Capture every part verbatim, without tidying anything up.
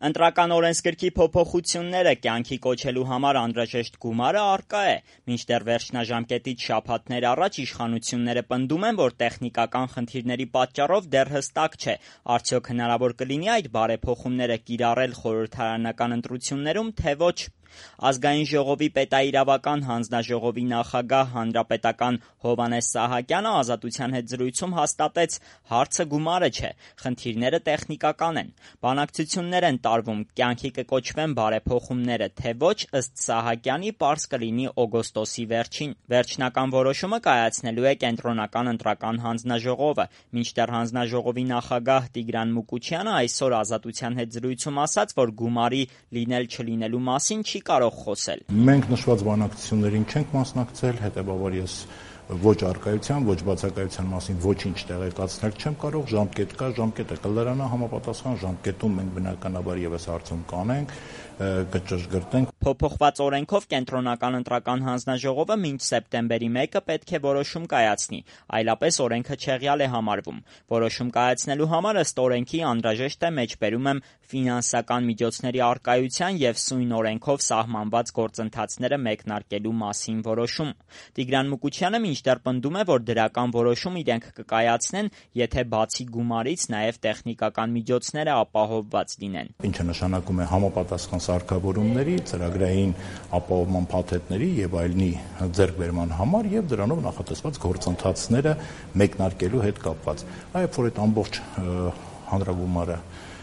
Ընտրական օրենսգրքի փոփոխությունները կյանքի կոչելու համար անհրաժեշտ գումարը առկա է, մինչդեռ վերջնաժամկետից շաբաթներ առաջ իշխանությունները պնդում են, որ տեխնիկական խնդիրների պատճառով դեռ հստակ չէ, արդյոք հնարավոր կլինի այդ բարեփոխումները կիրառել խորհրդարանական ընտրություններում, թե ոչ։ Ազգային ժողովի պետաիրավական հանձնաժողովի նախագահ հանրապետական Հովհաննես Սահակյանը Ազատության հետ զրույցում հաստատեց՝ հարցը գումարը չէ, խնդիրները տեխնիկական են։ Բանակցություններ են տարվում, կյանքի կկոչվեն բարեփոխումները, թե ոչ, ըստ Սահակյանի, պարզ կլինի օգոստոսի վերջին։ Վերջնական որոշումը կայացնելու է կենտրոնական ընտրական հանձնաժողովը, մինչդեռ հանձնաժողովի նախագահ Տիգրան Մուկուչյանը այսօր Ազատության հետ զրույցում ասաց, որ գումարի լինել-չլինելու մասին չի կարող խոսել։ Մենք նշված բանակցություններին չենք մասնակցել, հետեւաբար ես ոչ արկայության, ոչ բացակայության մասին ոչինչ տեղեկացնել չեմ կարող, ժամկետ կա, ժամկետը կլրանա համապատասխան ժամկետում մենք բնականաբար եւս հարցում կանենք, կճշգրտենք։ Փոփոխված օրենքով կենտրոնական ընտրական հանձնաժողովը մինչ սեպտեմբերի մեկը պետք է որոշում կայացնի, այլապես օրենքը չեղյալ է համարվում։ Որոշում կայացնելու համար ըստ օրենքի անհրաժեշտ է մեջբերում եմ ֆինանսական միջոցների առկայության եւ սույն օրենքով սահմանված գործընթացները մեկնարկելու մասին որոշում։ Տիգրան Մուկուչյանը մինչդեռ պնդում է, որ դրական որոշում իրենք կկայացնեն, եթե բացի գումարից նաեւ տեխնիկական միջոցները ապահովված լինեն։ Ինչը նշանակում է համապատասխան սարքավորումների, ծրագրային ապահովման փաթեթների եւ այլնի ձեռքբերման համար եւ դրանով նախատեսված գործընթացները մեկնարկելու հետ կապված։ Այբ որ այդ ամբողջ հանրագումարը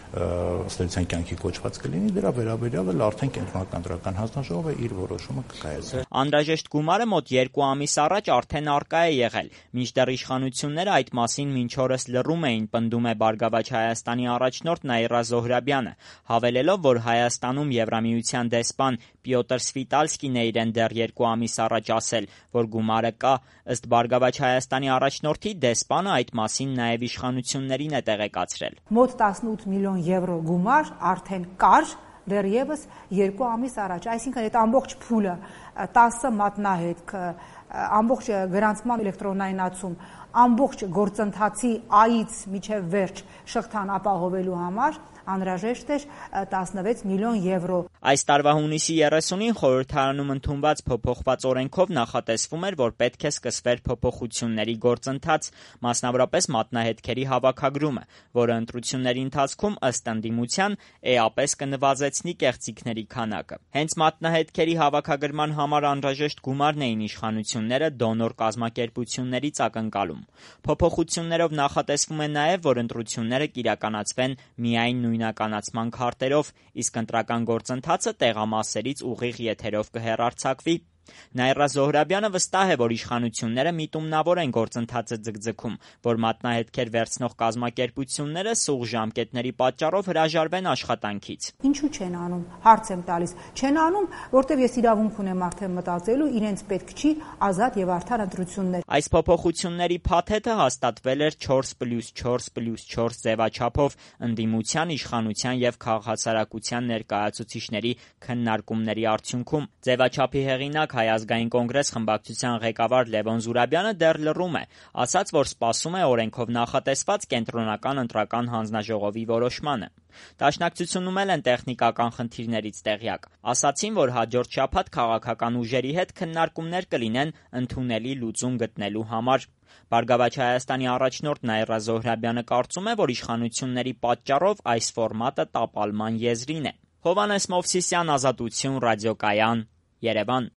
ստեղծան կյանքի կոչված կլինի, դրա վերաբերյալ էլ արդեն կենտրոնական ընտրական հանձնաժողովը իր որոշումը կկայացնի։ Անհրաժեշտ գումարը մոտ երկու ամիս առաջ արդեն առկա է եղել, մինչդեռ իշխանությունները այդ մասին մինչ օրս լռում էին, պնդում է Բարգավաճ Հայաստանի առաջնորդ Նաիրա Զոհրաբյանը, հավելելով, որ Հայաստանում Եվրամիության դեսպան Պյոտր Սվիտալսկին է իրեն դեռ երկու ամիս առաջ ասել, որ գումարը կա։ Ըստ Բարգավաճ Հայաստանի առաջնորդի, դեսպանը այդ մասին նաև իշխանություններին է տեղեկացրել։ Մոտ տասնութ միլիոն եվրո գումար արդեն կար դեռևս երկու ամիս առաջ, այսինքն այդ ամբողջ փուլը տասը մատնահետք, ամբողջ գրանցման էլեկտրոնայնացում, ամբողջ գործընթացի ա-ից մինչև վերջ շղթան ապահովելու համար անհրաժեշտ էր տասնվեց միլիոն եվրո։ Այս տարվա հունիսի երեսունին խորհրդարանում ընդունված փոփոխված օրենքով նախատեսվում էր, որ պետք է սկսվեր փոփոխությունների գործընթաց, մասնավորապես մատնահետքերի հավաքագրումը, որը ընտրությունների ընթացքում ըստ ընդդիմության էապես կնվազեցնի կեղծիքների քանակը։ Հենց մատնահետքերի հավաքագրման համար անհրաժեշտ գումարն էին իշխանությունները դոնոր կազմակերպություններից ակնկալում։ Փոփոխություններով նախատեսվում է նաև, որ ընտրությունները կիրականացվեն միայն նույնականացման քարտերով, իսկ ընտրական գործընթացը տեղամասերից ուղիղ եթերով կհեռարձակվի։ Նաիրա Զոհրաբյանը վստահ է, որ իշխանությունները միտումնավոր են գործընթացը ձգձգում, որ մատնահետքեր վերցնող կազմակերպությունները սուղ ժամկետների պատճառով հրաժարվեն աշխատանքից։ Ինչու չեն անում, հարց եմ տալիս։ Չեն անում, որտեղ ես իրավունք ունեմ արդեն մտածելու, իրենց պետք չի ազատ եւ արդար ընտրություններ։ Այս փոփոխությունների փաթեթը հաստատվել էր չորս պլյուս չորս պլյուս չորս ձևաչափով ընդդիմության, իշխանության եւ քաղաքացարակության ներկայացուցիչների քննարկումների արդյունքում։ Ձևաչափի հեղինակ Հայ ազգային կոնգրես խմբակցության ղեկավար Լևոն Զուրաբյանը դեռ լռում է, ասաց, որ սպասում է օրենքով նախատեսված կենտրոնական ընտրական հանձնաժողովի որոշմանը։ Դաշնակցությունում էլ են տեխնիկական խնդիրներից տեղյակ։ Ասացին, որ հաջորդ շաբաթ քաղաքական ուժերի հետ քննարկումներ կլինեն ընդունելի լուծում գտնելու համար։ Բարգավաճ Հայաստանի առաջնորդ Նաիրա Զոհրաբյանը կարծում է, որ իշխանությունների պատճառով այս ֆորմատը տապալման եզրին է։ Հովհաննես Մովսիսյան, Ազատություն, ռադիոկայան, Երևան։